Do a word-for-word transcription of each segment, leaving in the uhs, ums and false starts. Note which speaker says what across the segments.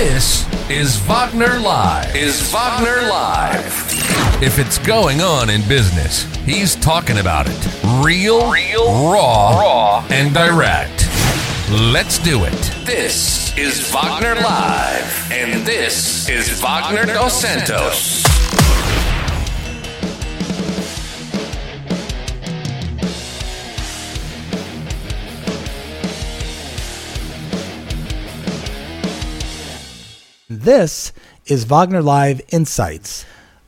Speaker 1: This is Wagner Live. Is Wagner Live. If it's going on in business, he's talking about it. Real, Real raw, raw, and direct. Let's do it. This is Wagner Live. And this is Wagner Dos Santos.
Speaker 2: This is Wagner Live Insights.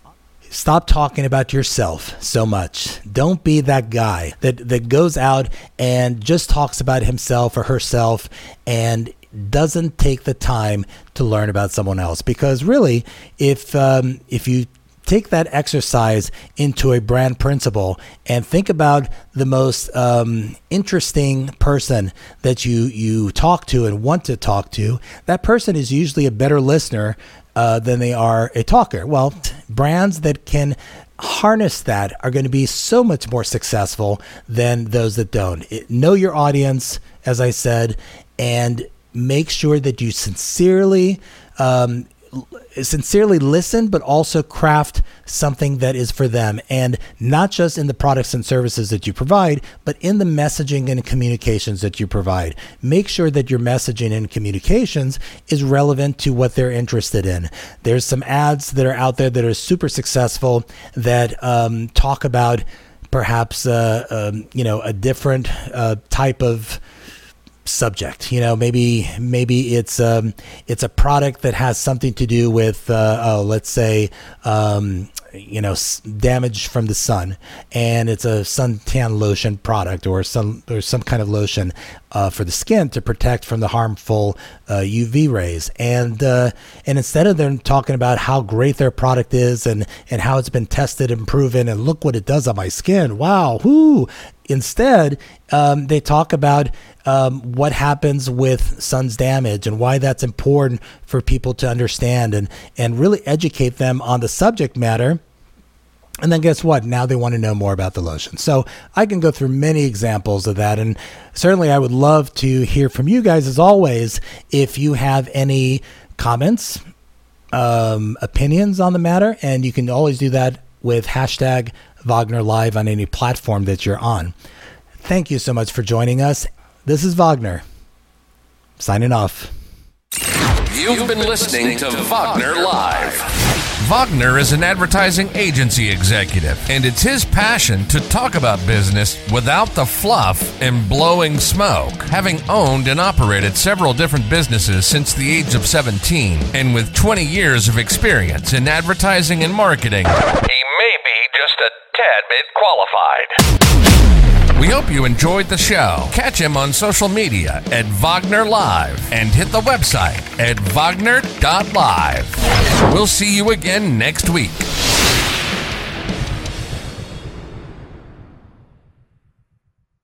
Speaker 2: Stop talking about yourself so much. Don't be that guy that, that goes out and just talks about himself or herself and doesn't take the time to learn about someone else. Because really, if um, if you take that exercise into a brand principle and think about the most um, interesting person that you, you talk to and want to talk to, that person is usually a better listener uh, than they are a talker. Well, t- brands that can harness that are going to be so much more successful than those that don't. It, know your audience, as I said, and make sure that you sincerely um, sincerely listen, but also craft something that is for them, and not just in the products and services that you provide, but in the messaging and communications that you provide. Make sure that your messaging and communications is relevant to what they're interested in. There's some ads that are out there that are super successful that um, talk about perhaps uh, um, you know a different uh, type of subject. You know, maybe maybe it's um it's a product that has something to do with uh, oh, let's say um you know s- damage from the sun, and it's a suntan lotion product or some or some kind of lotion uh, for the skin to protect from the harmful uh, U V rays. And uh, and instead of them talking about how great their product is and and how it's been tested and proven and look what it does on my skin, wow, whoo. Instead, um, they talk about um, what happens with sun's damage and why that's important for people to understand, and, and really educate them on the subject matter. And then guess what? Now they want to know more about the lotion. So I can go through many examples of that. And certainly I would love to hear from you guys, as always, if you have any comments, um, opinions on the matter. And you can always do that with hashtag Wagner Live on any platform that you're on. Thank you so much for joining us. This is Wagner, signing off.
Speaker 1: You've been listening to Wagner Live. Wagner is an advertising agency executive, and it's his passion to talk about business without the fluff and blowing smoke. Having owned and operated several different businesses since the age of seventeen, and with twenty years of experience in advertising and marketing, he may be just a tad bit qualified. We hope you enjoyed the show. Catch him on social media at Wagner Live and hit the website at wagner dot live. We'll see you again next week.